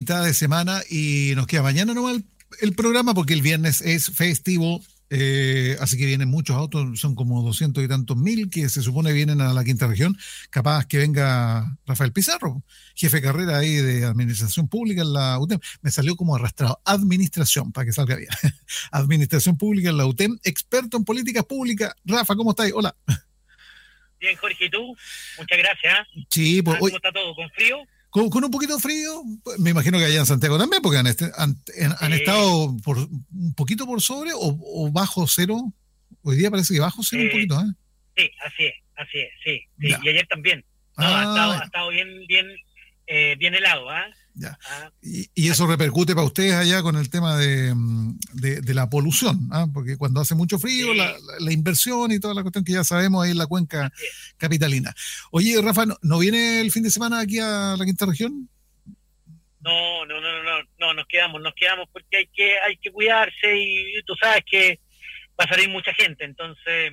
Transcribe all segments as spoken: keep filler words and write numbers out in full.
mitad de semana y nos queda mañana nomás el, el programa porque el viernes es festivo. Eh, así que vienen muchos autos, son como doscientos y tantos mil que se supone vienen a la quinta región. Capaz que venga Rafael Pizarro, jefe de carrera ahí de administración pública en la U T E M. Me salió como arrastrado. Administración, para que salga bien. Administración pública en la U T E M, experto en políticas públicas. Rafa, ¿cómo estáis? Hola. Bien, Jorge, ¿y tú? Muchas gracias. Sí, pues, ¿Cómo hoy, está todo? ¿Con frío? Con, con un poquito de frío, me imagino que allá en Santiago también, porque han, este, han, han sí. estado por, un poquito por sobre o, o bajo cero. Hoy día parece que bajo cero eh, un poquito, ¿eh? Sí, así es, así es, sí. sí. Y ayer también. No, ah, ha, estado, ha estado bien, bien, eh, bien helado, ¿ah? ¿eh? Ya. Ah, y, y eso repercute para ustedes allá con el tema de, de, de la polución, ¿ah? Porque cuando hace mucho frío, sí. la, la, la inversión y toda la cuestión que ya sabemos ahí en la cuenca sí. capitalina. Oye, Rafa, ¿no, ¿no viene el fin de semana aquí a la quinta región? No, no, no, no, no, nos quedamos, nos quedamos porque hay que, hay que cuidarse y tú sabes que va a salir mucha gente, entonces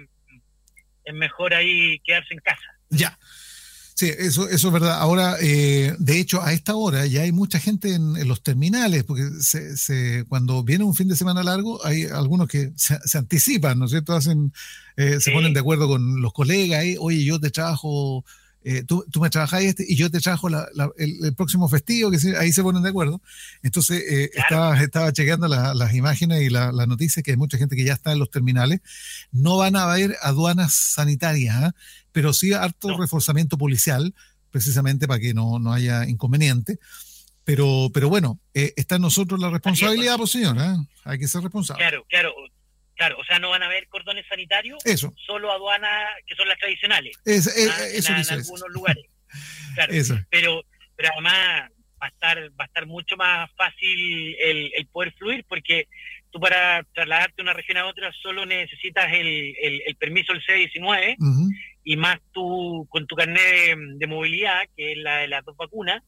es mejor ahí quedarse en casa. Ya. Sí, eso, eso es verdad. Ahora, eh, de hecho, a esta hora ya hay mucha gente en, en los terminales, porque se, se, cuando viene un fin de semana largo, hay algunos que se, se anticipan, ¿no es cierto? Hacen, eh, sí. Se ponen de acuerdo con los colegas, ¿eh? Oye, yo te trabajo, eh, tú, tú me trabajas este y yo te trabajo la, la, el, el próximo festivo, que se, ahí se ponen de acuerdo. Entonces, eh, claro. estaba, estaba chequeando la, las imágenes y las la noticias que hay mucha gente que ya está en los terminales. No van a haber aduanas sanitarias, ¿eh? Pero sí harto no. reforzamiento policial, precisamente para que no, no haya inconveniente. Pero, pero bueno, eh, está en nosotros la responsabilidad, pues señora, ¿eh? Hay que ser responsable. Claro, claro, claro. O sea, no van a haber cordones sanitarios, eso. Solo aduanas que son las tradicionales. Es, es, ¿ah? Eso en, en algunos eso. lugares. Claro. Eso. Pero, pero además va a estar, va a estar mucho más fácil el, el poder fluir, porque tú para trasladarte de una región a otra solo necesitas el, el, el permiso del C diecinueve, uh-huh. y más tú con tu carnet de, de movilidad, que es la de las dos vacunas,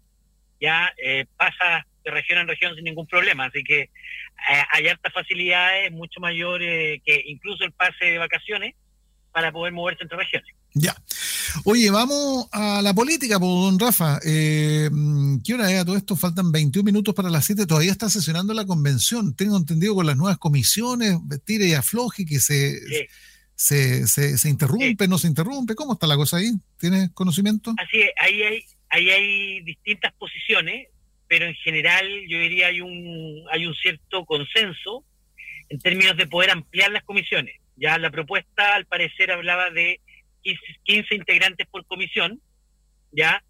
ya eh, pasas de región en región sin ningún problema. Así que eh, hay hartas facilidades, mucho mayor eh, que incluso el pase de vacaciones, para poder moverse entre regiones. Ya. Oye, vamos a la política, pues, don Rafa. Eh, ¿Qué hora es a todo esto? Faltan veintiún minutos para las siete. Todavía está sesionando la convención. Tengo entendido con las nuevas comisiones, tire y afloje, que se, sí. se, se, se interrumpe, sí. no se interrumpe. ¿Cómo está la cosa ahí? ¿Tienes conocimiento? Así es, ahí hay, ahí hay distintas posiciones, pero en general yo diría hay un, hay un cierto consenso en términos de poder ampliar las comisiones. Ya la propuesta, al parecer, hablaba de quince integrantes por comisión, ya,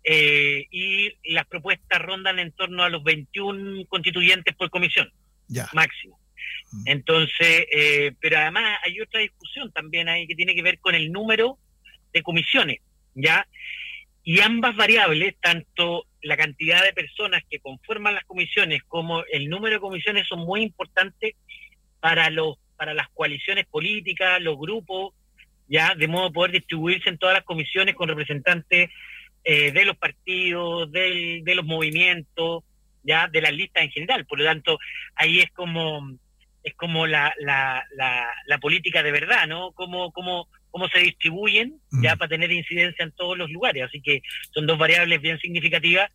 eh, y las propuestas rondan en torno a los veintiún constituyentes por comisión, ya. máximo. Entonces, eh, pero además hay otra discusión también ahí que tiene que ver con el número de comisiones, ya, y ambas variables, tanto la cantidad de personas que conforman las comisiones como el número de comisiones, son muy importantes para los para las coaliciones políticas, los grupos, ya, de modo de poder distribuirse en todas las comisiones con representantes eh, de los partidos, del, de los movimientos, ya, de las listas en general. Por lo tanto, ahí es como es como la la, la, la política de verdad, ¿no? Cómo, cómo, cómo se distribuyen, mm. ya, para tener incidencia en todos los lugares. Así que son dos variables bien significativas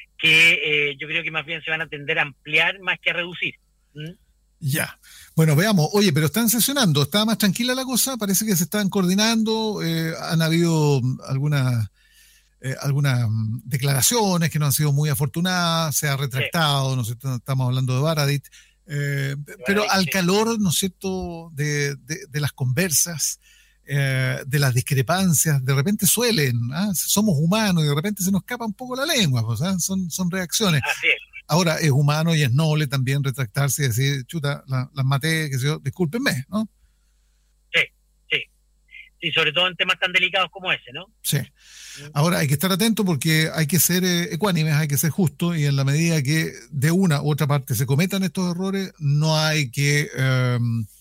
que eh, yo creo que más bien se van a tender a ampliar más que a reducir. ¿Mm? Ya. Bueno, veamos. Oye, pero están sesionando. ¿Está más tranquila la cosa? Parece que se están coordinando. Eh, han habido algunas eh, algunas declaraciones que no han sido muy afortunadas. Se ha retractado, sí. ¿no es cierto? Estamos hablando de Baradit. Eh, pero al calor, ¿no es cierto?, de, de, de las conversas, eh, de las discrepancias, de repente suelen, ¿eh? Somos humanos y de repente se nos escapa un poco la lengua, pues, ¿eh? son, son reacciones. Así es. Ahora, es humano y es noble también retractarse y decir, chuta, las la maté, que sé yo, discúlpenme, ¿no? Sí, sí. Sí, sobre todo en temas tan delicados como ese, ¿no? Sí. Ahora, hay que estar atento porque hay que ser eh, ecuánimes, hay que ser justos, y en la medida que de una u otra parte se cometan estos errores, no hay que, eh,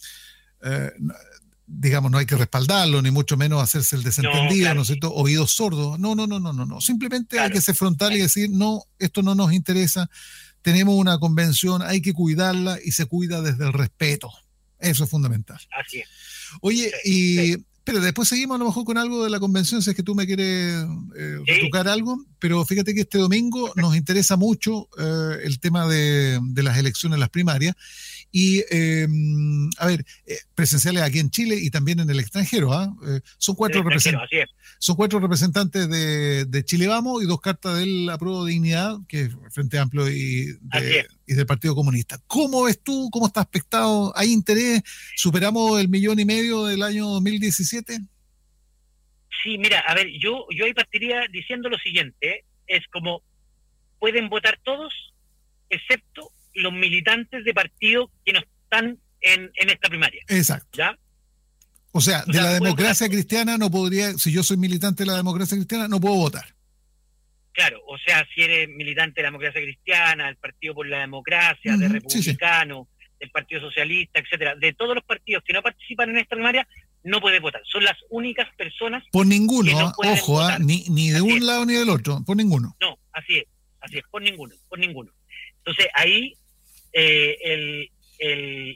eh, digamos, no hay que respaldarlo, ni mucho menos hacerse el desentendido, ¿no, claro, ¿no es cierto? Oídos sordos. No, no, no, no, no, no. Simplemente claro. hay que ser frontal y decir, no, esto no nos interesa, tenemos una convención, hay que cuidarla y se cuida desde el respeto. Eso es fundamental. Así es. Oye, sí, y... Sí. Pero después seguimos a lo mejor con algo de la convención, si es que tú me quieres eh, Sí. retocar algo, pero fíjate que este domingo nos interesa mucho eh, el tema de, de las elecciones, las primarias, y eh, a ver, eh, presenciales aquí en Chile y también en el extranjero, ¿ah? Eh, son cuatro El extranjero, representantes. así es. Son cuatro representantes de, de Chile Vamos y dos cartas del Apruebo Dignidad, que es Frente Amplio y, Así de, es. y del Partido Comunista. ¿Cómo ves tú? ¿Cómo está expectado? ¿Hay interés? ¿Superamos el millón y medio del año dos mil diecisiete? Sí, mira, a ver, yo, yo ahí partiría diciendo lo siguiente, ¿eh? Es como, pueden votar todos, excepto los militantes de partidos que no están en, en esta primaria. Exacto. ¿Ya? O sea, O de sea, la pueden democracia votar. cristiana no podría, si yo soy militante de la democracia cristiana, no puedo votar. Claro, o sea, si eres militante de la democracia cristiana, del Partido por la Democracia, de Ujú, Republicano, sí, sí. del Partido Socialista, etcétera, de todos los partidos que no participan en esta primaria, no puede votar. Son las únicas personas por ninguno, que no pueden ojo, votar. ni, ni de así un es. lado ni del otro, por ninguno. No, así es, así es, por ninguno, por ninguno. Entonces ahí eh, el, el,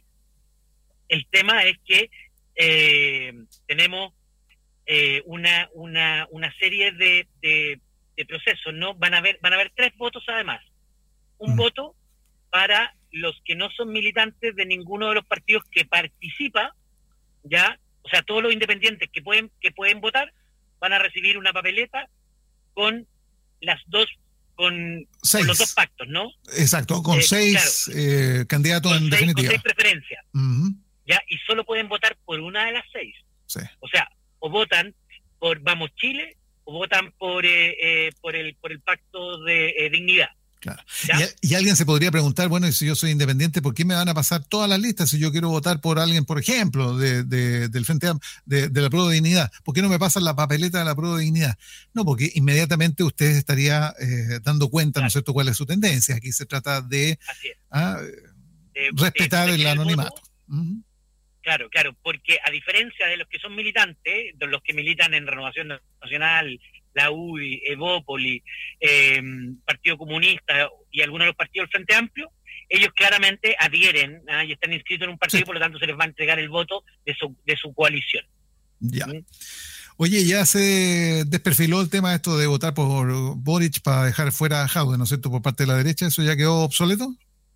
el tema es que eh, tenemos eh, una, una, una serie de, de, de procesos, ¿no? Van a haber, van a haber tres votos además. Un mm. voto para los que no son militantes de ninguno de los partidos que participa, ya, o sea, todos los independientes que pueden, que pueden votar van a recibir una papeleta con las dos, con, con los dos pactos, ¿no? Exacto, con eh, seis claro, eh, candidatos con en seis, definitiva. Con seis preferencias, uh-huh. ya, y solo pueden votar por una de las seis. Sí. O sea, o votan por Vamos Chile, o votan por eh, eh, por el por el pacto de eh, dignidad. Claro. Y, y alguien se podría preguntar, bueno, si yo soy independiente, ¿por qué me van a pasar todas las listas si yo quiero votar por alguien, por ejemplo, de, de, del Frente de, de la Apruebo de Dignidad? ¿Por qué no me pasan la papeleta de la Apruebo de Dignidad? No, porque inmediatamente usted estaría eh, dando cuenta, claro. ¿no es cierto?, cuál es su tendencia. Aquí se trata de, ah, de respetar de, de el anonimato. Uh-huh. Claro, claro, porque a diferencia de los que son militantes, de los que militan en Renovación Nacional, la U D I, Evópoli, eh, Partido Comunista y algunos de los partidos del Frente Amplio, ellos claramente adhieren ¿ah? y están inscritos en un partido, sí. Por lo tanto se les va a entregar el voto de su, de su coalición. Ya. ¿Mm? Oye, ya se desperfiló el tema esto de votar por Boric para dejar fuera a Jaude, ¿no es cierto?, por parte de la derecha. ¿Eso ya quedó obsoleto?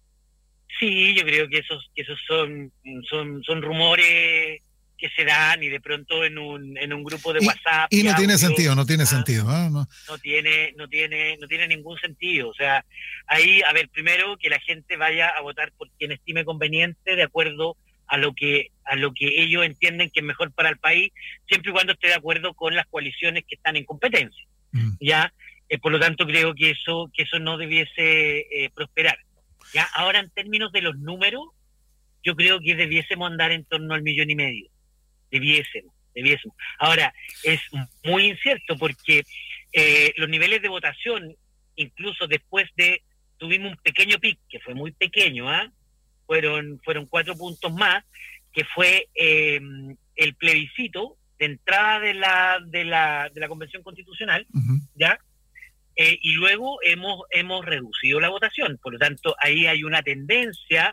Sí, yo creo que esos, que esos son, son, son rumores que se dan y de pronto en un en un grupo de y, WhatsApp y no y tiene audio, sentido no tiene ¿ah? sentido ¿eh? no. no tiene no tiene no tiene ningún sentido, o sea, ahí a ver, primero que la gente vaya a votar por quien estime conveniente de acuerdo a lo que a lo que ellos entienden que es mejor para el país, siempre y cuando esté de acuerdo con las coaliciones que están en competencia. mm. ya eh, por lo tanto creo que eso que eso no debiese eh, prosperar. Ya ahora, en términos de los números, yo creo que debiésemos andar en torno al millón y medio. Debiésemos, debiésemos. Ahora, es muy incierto porque eh, los niveles de votación, incluso después de, tuvimos un pequeño pic, que fue muy pequeño, ¿ah? ¿eh? Fueron, fueron cuatro puntos más, que fue eh, el plebiscito de entrada de la, de la, de la Convención Constitucional, uh-huh. ¿ya? Eh, y luego hemos hemos reducido la votación, por lo tanto ahí hay una tendencia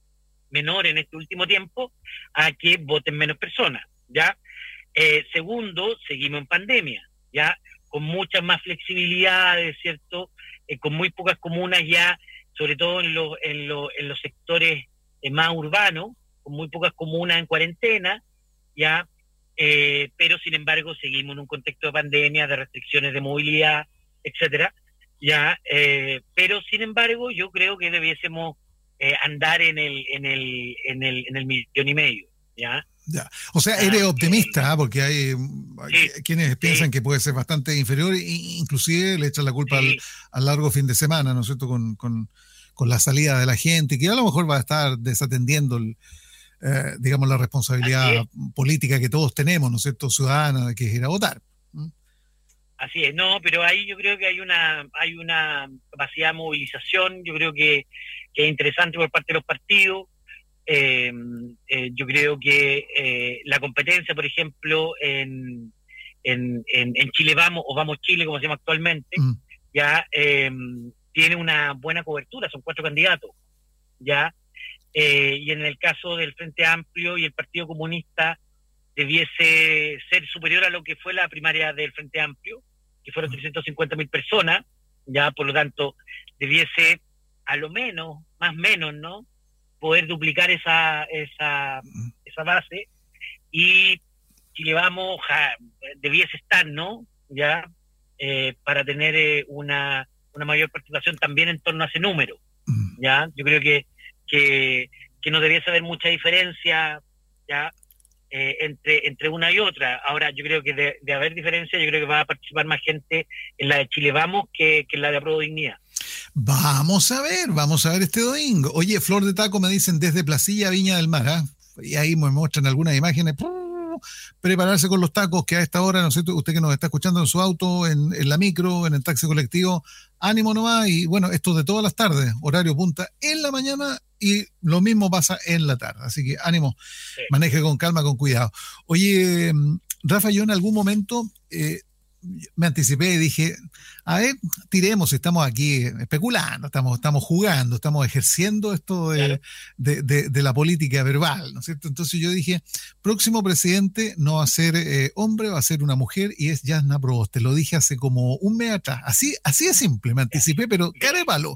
menor en este último tiempo a que voten menos personas, ¿ya? Eh, segundo, seguimos en pandemia, ¿ya? Con muchas más flexibilidades, ¿cierto? Eh, con muy pocas comunas ya, sobre todo en los en los, en los sectores eh, más urbanos, con muy pocas comunas en cuarentena, ¿ya? Eh, pero sin embargo seguimos en un contexto de pandemia, de restricciones de movilidad, etcétera, ya, eh, pero sin embargo yo creo que debiésemos eh, andar en el en el en el en el millón y medio, ya. Ya. O sea, eres ah, optimista, ¿eh? Porque hay, hay sí, quienes sí. piensan que puede ser bastante inferior e inclusive le echan la culpa sí. al, al largo fin de semana, ¿no es cierto?, con, con, con la salida de la gente, que a lo mejor va a estar desatendiendo el, eh, digamos, la responsabilidad política que todos tenemos, ¿no es cierto?, ciudadana, que es ir a votar. ¿Mm? Así es, no, pero ahí yo creo que hay una hay una capacidad de movilización, yo creo que, que es interesante por parte de los partidos. Eh, eh, yo creo que eh, la competencia, por ejemplo, en, en, en, en Chile Vamos, o Vamos Chile, como se llama actualmente, mm. ya eh, tiene una buena cobertura, son cuatro candidatos, ya, eh, y en el caso del Frente Amplio y el Partido Comunista, debiese ser superior a lo que fue la primaria del Frente Amplio, que fueron trescientas cincuenta mil personas, ya por lo tanto debiese a lo menos, más o menos, ¿no?, poder duplicar esa esa esa base, y Chile Vamos ja, debiese estar, ¿no?, ya eh, para tener eh, una una mayor participación también en torno a ese número, ya yo creo que que, que no debiese haber mucha diferencia, ya eh, entre entre una y otra. Ahora yo creo que de, de haber diferencia, yo creo que va a participar más gente en la de Chile Vamos que, que en la de Apruebo Dignidad. Vamos a ver, vamos a ver este domingo. Oye, Flor de Taco me dicen desde Placilla, Viña del Mar, ¿eh? Y ahí me muestran algunas imágenes. Prepararse con los tacos, que a esta hora, no sé, usted que nos está escuchando en su auto, en, en la micro, en el taxi colectivo, ánimo nomás. Y bueno, esto de todas las tardes, horario punta en la mañana, y lo mismo pasa en la tarde. Así que ánimo, sí. Maneje con calma, con cuidado. Oye, Rafa, yo en algún momento eh, me anticipé y dije, a ver, tiremos, estamos aquí especulando, estamos, estamos jugando, estamos ejerciendo esto de, claro. de, de, de la política verbal, ¿no es cierto? Entonces yo dije, próximo presidente no va a ser eh, hombre, va a ser una mujer, y es Jasna Proboste. Lo dije hace como un mes atrás, así, así de simple, me anticipé, pero cara de palo.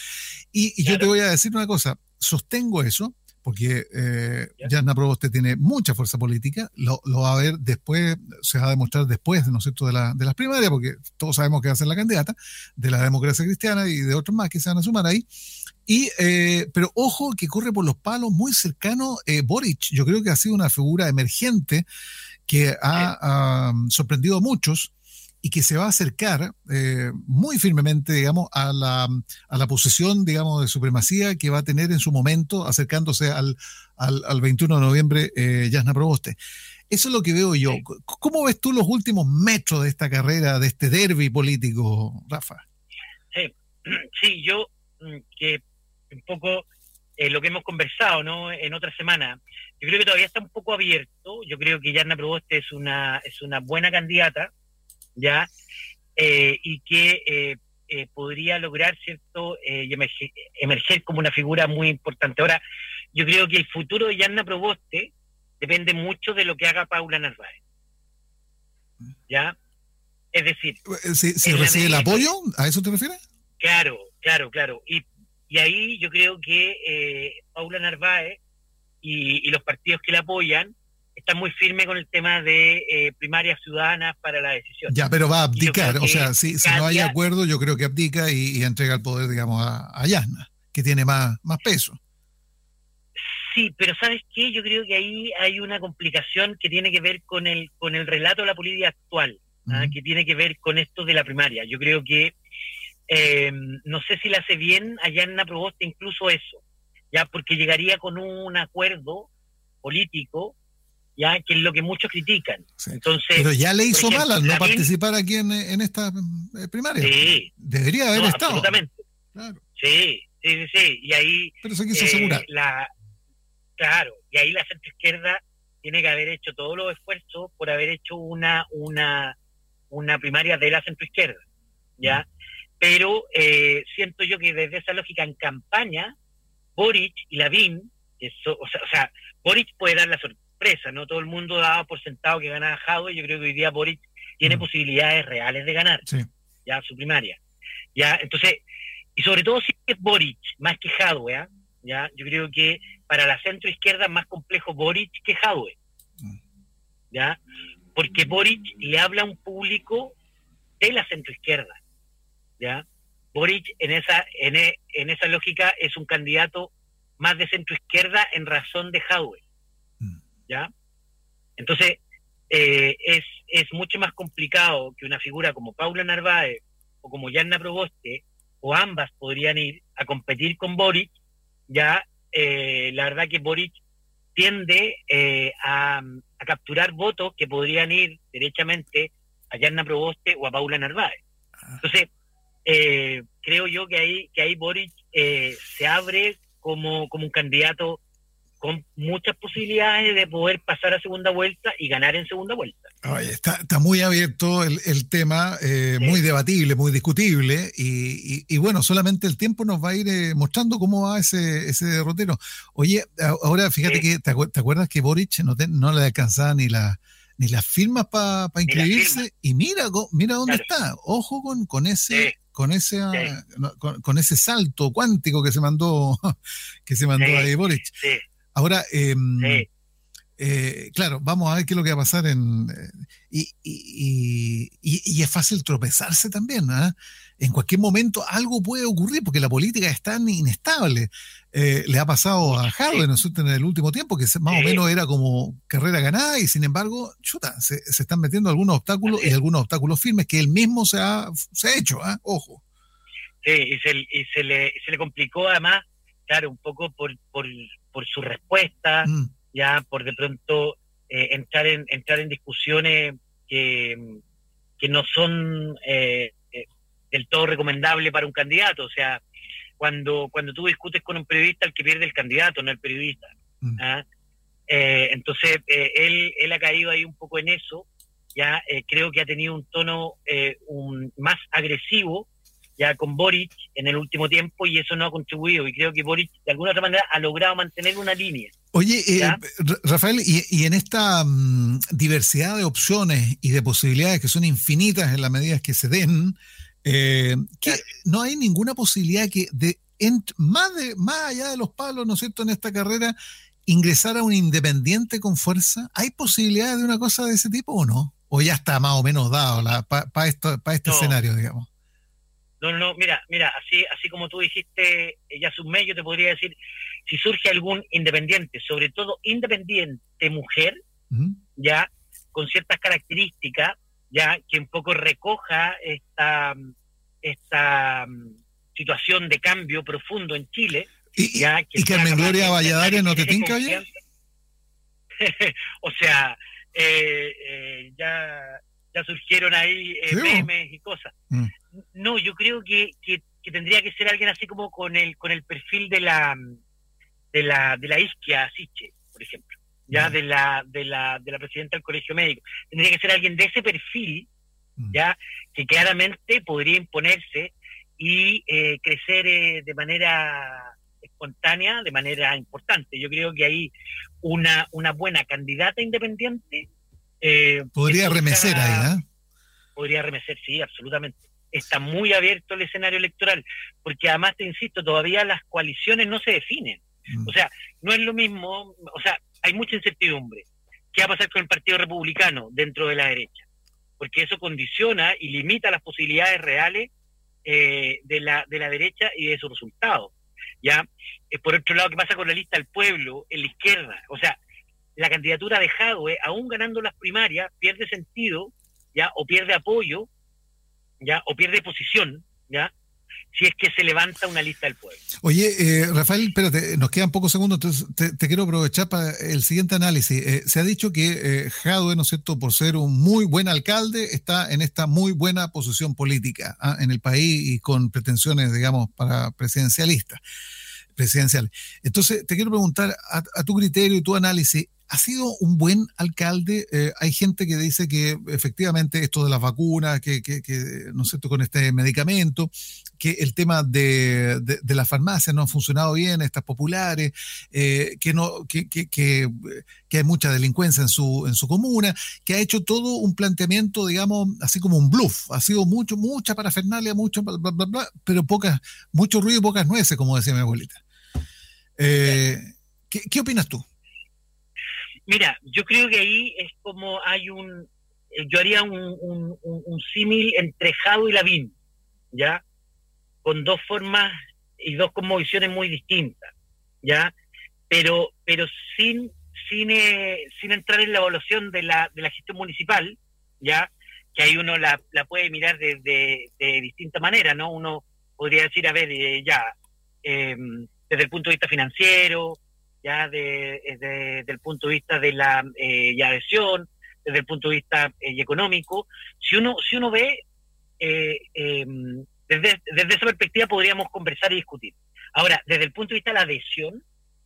Y, y claro. Yo te voy a decir una cosa, sostengo eso, porque eh, Jasna Proboste tiene mucha fuerza política, lo, lo va a ver después, se va a demostrar después, ¿no es cierto?, de, la, de las primarias, porque todos sabemos que va a ser la candidata de la Democracia Cristiana y de otros más que se van a sumar ahí. Y, eh, pero ojo que corre por los palos muy cercano eh, Boric. Yo creo que ha sido una figura emergente que ha um, sorprendido a muchos, y que se va a acercar eh, muy firmemente, digamos, a la, a la posesión, digamos, de supremacía que va a tener en su momento, acercándose al, al, al veintiuno de noviembre, eh, Jasna Proboste. Eso es lo que veo yo. Sí. ¿Cómo ves tú los últimos metros de esta carrera, de este derbi político, Rafa? Sí, sí, yo, que un poco eh, lo que hemos conversado, ¿no?, en otra semana, yo creo que todavía está un poco abierto. Yo creo que Jasna Proboste es una, es una buena candidata, ya eh, y que eh, eh, podría lograr cierto eh, y emerger, emerger como una figura muy importante. Ahora, yo creo que el futuro de Jasna Proboste depende mucho de lo que haga Paula Narváez, ya, es decir, si, si recibe el apoyo, ¿a eso te refieres? Claro, claro, claro, y, y ahí yo creo que eh, Paula Narváez y, y los partidos que la apoyan está muy firme con el tema de eh, primarias ciudadanas para la decisión. Ya, pero va a abdicar, o sea, si, si no hay acuerdo, yo creo que abdica y, y entrega el poder, digamos, a, a Jasna, que tiene más, más peso. Sí, pero ¿sabes qué? Yo creo que ahí hay una complicación que tiene que ver con el con el relato de la política actual, ¿ah? Uh-huh. Que tiene que ver con esto de la primaria. Yo creo que, eh, no sé si le hace bien a Jasna Proboste incluso eso, ya, porque llegaría con un acuerdo político, ya, que es lo que muchos critican. Sí. Entonces, pero ya le hizo ejemplo, mal al no participar aquí en, en esta primaria. Sí. Debería haber no, estado. Absolutamente. Claro. Sí, sí, sí, sí. Y ahí... Pero se quiso eh, asegurar. La, claro, y ahí la centroizquierda tiene que haber hecho todos los esfuerzos por haber hecho una una una primaria de la centroizquierda, ¿ya? Mm. Pero eh, siento yo que desde esa lógica en campaña, Boric y Lavín, eso, o sea, o sea, Boric puede dar la sorpresa, no todo el mundo daba por sentado que ganaba Jadwe. Yo creo que hoy día Boric tiene mm. posibilidades reales de ganar, sí. ya, su primaria, ya, entonces, y sobre todo si es Boric más que Jadwe, ¿eh? ya, yo creo que para la centro izquierda es más complejo Boric que Jadwe, mm. ya, porque Boric le habla a un público de la centro izquierda, ya, Boric en esa en, e, en esa lógica es un candidato más de centro izquierda en razón de Jadwe, ¿ya? Entonces, eh, es, es mucho más complicado que una figura como Paula Narváez o como Jasna Proboste, o ambas podrían ir a competir con Boric, ya, eh, la verdad que Boric tiende eh, a, a capturar votos que podrían ir derechamente a Jasna Proboste o a Paula Narváez. Entonces, eh, creo yo que ahí, que ahí Boric eh, se abre como, como un candidato con muchas posibilidades de poder pasar a segunda vuelta y ganar en segunda vuelta. Oye, está, está muy abierto el, el tema, eh, sí. muy debatible, muy discutible, y, y, y bueno, solamente el tiempo nos va a ir eh, mostrando cómo va ese, ese derrotero. Oye, ahora fíjate sí. que te, acu- te acuerdas que Boric no, te, no le alcanzaba ni la ni las firmas para pa inscribirse, firma. Y mira, mira dónde claro. está, ojo con, con ese... Sí. Con ese, sí. con, con ese salto cuántico que se mandó que se mandó sí. ahí Boric. Sí. Ahora, eh, sí. eh, claro, vamos a ver qué es lo que va a pasar en y, y, y, y es fácil tropezarse también, ¿eh? En cualquier momento algo puede ocurrir porque la política es tan inestable. Eh, le ha pasado a Jadwe, ¿no es cierto?, en el último tiempo, que más sí. o menos era como carrera ganada, y sin embargo, chuta, se, se están metiendo algunos obstáculos sí. y algunos obstáculos firmes que él mismo se ha, se ha hecho, ¿eh? Ojo. Sí, y se, y se le se le complicó además, claro, un poco por por, por su respuesta, mm. ya por de pronto eh, entrar en entrar en discusiones que, que no son eh, eh, del todo recomendables para un candidato. O sea, cuando cuando tú discutes con un periodista, el que pierde el candidato, no el periodista. Mm. ¿Ah? Eh, entonces, eh, él él ha caído ahí un poco en eso. Ya eh, creo que ha tenido un tono eh, un, más agresivo ya con Boric en el último tiempo, y eso no ha contribuido, y creo que Boric de alguna otra manera ha logrado mantener una línea. Oye, eh, Rafael, y, y en esta um, diversidad de opciones y de posibilidades que son infinitas en las medidas que se den, eh, que claro. no hay ninguna posibilidad que de ent, más de más allá de los palos, ¿no es cierto?, en esta carrera, ingresar a un independiente con fuerza. ¿Hay posibilidades de una cosa de ese tipo o no? ¿O ya está más o menos dado para pa esto, pa este no. escenario, digamos? No, no, mira, mira, así así como tú dijiste, ya Subme, yo te podría decir, si surge algún independiente, sobre todo independiente mujer, uh-huh. ya, con ciertas características, ya, que un poco recoja esta, esta situación de cambio profundo en Chile. ¿Y, ya, que ¿y Carmen Gloria Valladares no te tinca bien? O sea, eh, eh, ya, ya surgieron ahí eh, ¿sí, memes y cosas. Mm. No, yo creo que, que, que tendría que ser alguien así como con el con el perfil de la de la de la Isquia Siche, por ejemplo, ya mm. de la de la de la presidenta del Colegio Médico. Tendría que ser alguien de ese perfil, mm. ya, que claramente podría imponerse y eh, crecer eh, de manera espontánea, de manera importante. Yo creo que ahí una una buena candidata independiente eh, podría remecer ahí, ¿eh? Podría remecer, sí, absolutamente. Está muy abierto el escenario electoral, porque además, te insisto, todavía las coaliciones no se definen. Mm. O sea, no es lo mismo, o sea, hay mucha incertidumbre. ¿Qué va a pasar con el Partido Republicano dentro de la derecha? Porque eso condiciona y limita las posibilidades reales eh, de la de la derecha y de sus resultados. ¿Ya? Eh, por otro lado, ¿qué pasa con la lista del pueblo en la izquierda? O sea, la candidatura de Jadwe, aún ganando las primarias, pierde sentido, ¿ya? O pierde apoyo, ¿ya? O pierde posición, ¿ya? Si es que se levanta una lista del pueblo. Oye, eh, Rafael, espérate, nos quedan pocos segundos, entonces te, te quiero aprovechar para el siguiente análisis. Eh, se ha dicho que eh, Jadwe, ¿no es cierto?, por ser un muy buen alcalde, está en esta muy buena posición política, ¿ah?, en el país, y con pretensiones, digamos, para presidencialistas, presidenciales. Entonces, te quiero preguntar, a, a tu criterio y tu análisis, ¿ha sido un buen alcalde? Eh, hay gente que dice que efectivamente esto de las vacunas, que, que, que no sé, con este medicamento, que el tema de, de, de las farmacias no han funcionado bien, estas populares, eh, que no, que, que, que, que hay mucha delincuencia en su, en su comuna, que ha hecho todo un planteamiento, digamos, así como un bluff. Ha sido mucho, mucha parafernalia, mucho bla, bla, bla, bla, pero pocas, mucho ruido y pocas nueces, como decía mi abuelita. Eh, ¿qué, ¿Qué opinas tú? Mira, yo creo que ahí es como hay un, yo haría un, un, un, un símil entre Jadwe y Lavín, ¿ya? Con dos formas y dos cosmovisiones muy distintas, ¿ya? Pero, pero sin, sin, eh, sin entrar en la evaluación de la, de la gestión municipal, ¿ya? Que ahí uno la, la puede mirar de, de, de distinta manera, ¿no? Uno podría decir, a ver, eh, ya, eh, desde el punto de vista financiero, ya de, de, desde el punto de vista de la eh, ya adhesión, desde el punto de vista eh, económico, si uno si uno ve eh, eh, desde, desde esa perspectiva podríamos conversar y discutir. Ahora, desde el punto de vista de la adhesión,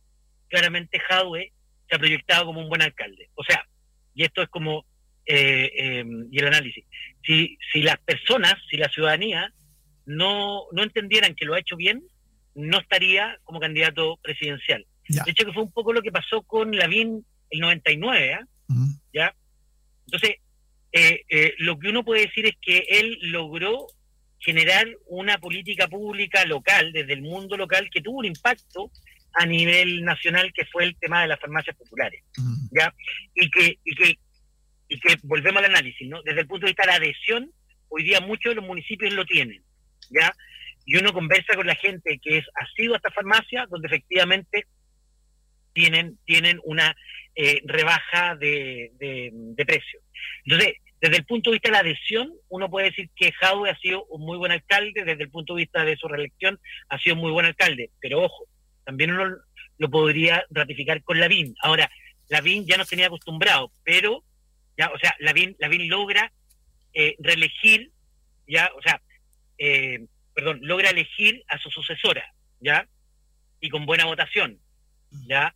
claramente Jadwe se ha proyectado como un buen alcalde. O sea, y esto es como eh, eh, y el análisis, si, si las personas, si la ciudadanía no, no entendieran que lo ha hecho bien, no estaría como candidato presidencial. Ya. De hecho, que fue un poco lo que pasó con Lavín el noventa y nueve, ¿eh? Uh-huh. ¿Ya? Entonces, eh, eh, lo que uno puede decir es que él logró generar una política pública local, desde el mundo local, que tuvo un impacto a nivel nacional, que fue el tema de las farmacias populares. Uh-huh. ¿Ya? Y que, y que, y que volvemos al análisis, ¿no? Desde el punto de vista de la adhesión, hoy día muchos de los municipios lo tienen, ¿ya? Y uno conversa con la gente que es asidua a esta farmacia, donde efectivamente tienen, tienen una eh, rebaja de, de, de precio. Entonces, desde el punto de vista de la adhesión, uno puede decir que Jadwe ha sido un muy buen alcalde, desde el punto de vista de su reelección ha sido un muy buen alcalde, pero ojo, también uno lo podría ratificar con Lavín. Ahora, Lavín ya nos tenía acostumbrado, pero, ya, o sea, Lavín, Lavín logra eh, reelegir, ya, o sea, eh, perdón, logra elegir a su sucesora, ¿ya? Y con buena votación, ¿ya?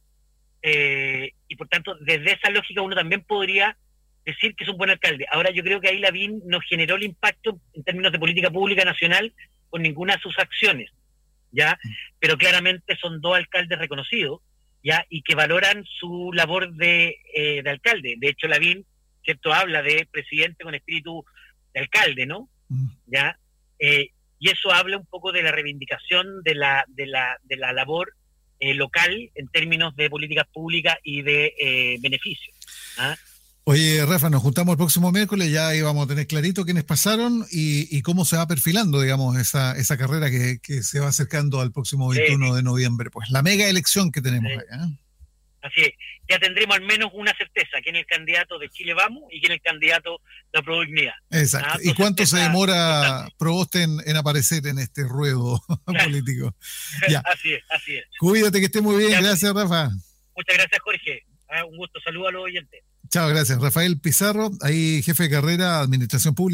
Eh, y por tanto, desde esa lógica uno también podría decir que es un buen alcalde. Ahora yo creo que ahí Lavín no generó el impacto en términos de política pública nacional con ninguna de sus acciones, ¿ya? Pero claramente son dos alcaldes reconocidos, ¿ya? Y que valoran su labor de, eh, de alcalde. De hecho, Lavín, ¿cierto?, habla de presidente con espíritu de alcalde, ¿no? ¿Ya? Eh, y eso habla un poco de la reivindicación de la, de la, de la labor eh, local en términos de políticas públicas y de eh, beneficios. ¿Ah? Oye, Rafa, nos juntamos el próximo miércoles, ya ahí vamos a tener clarito quiénes pasaron y, y cómo se va perfilando, digamos, esa, esa carrera que, que se va acercando al próximo veintiuno sí. de noviembre. Pues la mega elección que tenemos sí. ahí, ¿eh? Así es, ya tendremos al menos una certeza, quién es el candidato de Chile Vamos y quién es el candidato de la Prodignidad. Exacto. ¿Ah? ¿Y cuánto se demora Proboste en, en aparecer en este ruedo político? Ya. Así es, así es. Cuídate, que esté muy bien. Ya, gracias, Rafa. Muchas gracias, Jorge. Un gusto. Saludos a los oyentes. Chao, gracias. Rafael Pizarro, ahí jefe de carrera, Administración Pública.